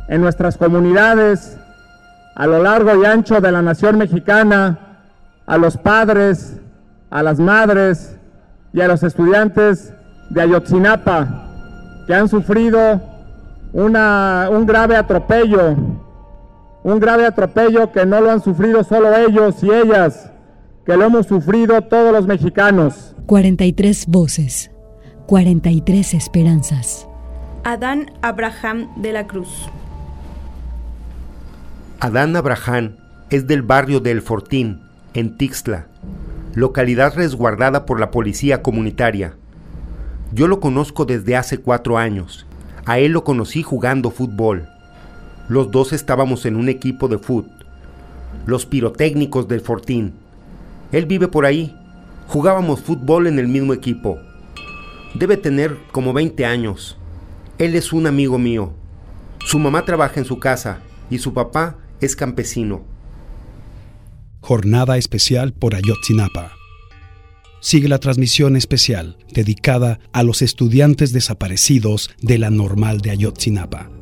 en nuestras comunidades, a lo largo y ancho de la nación mexicana, a los padres, a las madres y a los estudiantes de Ayotzinapa que han sufrido un grave atropello que no lo han sufrido solo ellos y ellas, que lo hemos sufrido todos los mexicanos. 43 voces, 43 esperanzas. Adán Abraham de la Cruz. Adán Abraham es del barrio de El Fortín, en Tixtla, localidad resguardada por la policía comunitaria. Yo lo conozco desde hace 4 años. A él lo conocí jugando fútbol. Los dos estábamos en un equipo de fútbol, los pirotécnicos del Fortín. Él vive por ahí. Jugábamos fútbol en el mismo equipo. Debe tener como 20 años. Él es un amigo mío. Su mamá trabaja en su casa y su papá es campesino. Jornada especial por Ayotzinapa. Sigue la transmisión especial dedicada a los estudiantes desaparecidos de la Normal de Ayotzinapa.